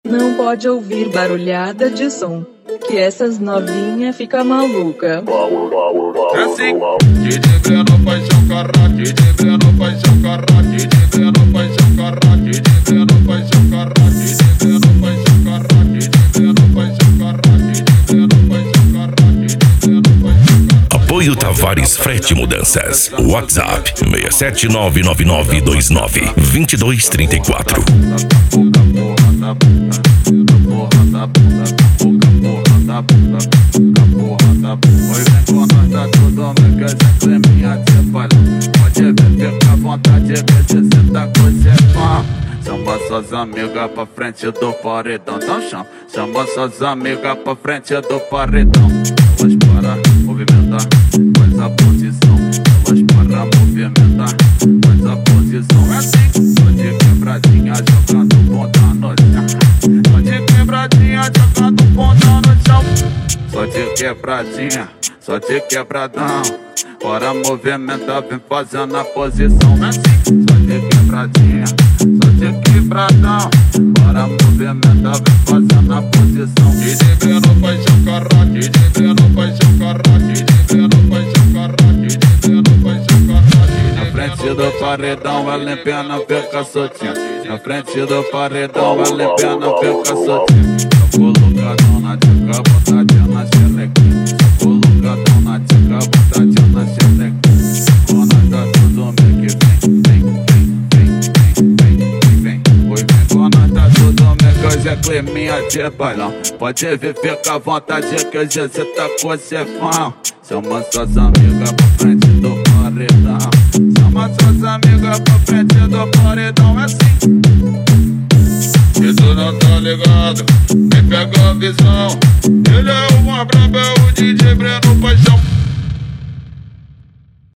Não pode ouvir barulhada de som, que essas novinha fica maluca. É assim, DJ Breno paixão carrá, DJ Breno paixão carrá, DJ Breno paixão carrá, DJ Breno paixão carrá, DJ Breno paixão carrá, DJ Breno paixão carrá, DJ Breno paixão carrá, DJ Breno paixão carrá. Apoio Tavares Frete Mudanças. WhatsApp 67999292234. Oi, vem com nós, tá tudo homem, que essa creminha te fala. Pode ver, fica à vontade, que cê tá com cê fã. Chama suas amigas pra frente do paredão, então chama. Chama suas amigas pra frente do paredão. Elas para movimentar, faz a posição. Elas para movimentar, faz a posição. É assim, só de quebradinha jogando ponta no chão. Só de quebradinha jogando ponta no chão. Só de quebradinha, só de quebradão. Bora movimentar, vem fazendo a posição. É assim, só de quebradinha, só de quebradão. Bora movimentar, vem fazendo a posição. DJ Breno paixão carrá, DJ Breno paixão carrá, DJ Breno paixão carrá, DJ Breno paixão carrá. Na frente do paredão, vale a pena ficar soltinho. Na frente do paredão, vale a pena ficar soltinho. Colocadão na dica, botadinha na xerequinha. Colocadão na dica, botadinha na xerequinha. Com nós tá tudo meio que vem. Oi, vem com nós tá tudo meio que hoje é climinha de bailão. Pode vir, fica à vontade que hoje cê tá com cê fã. Chama suas amigas pra frente do paredão. Chama suas amigas pra frente do paredão, é assim. Se tu não tá ligado, vem pegar a visão. Ele é uma braba, é o DJ Breno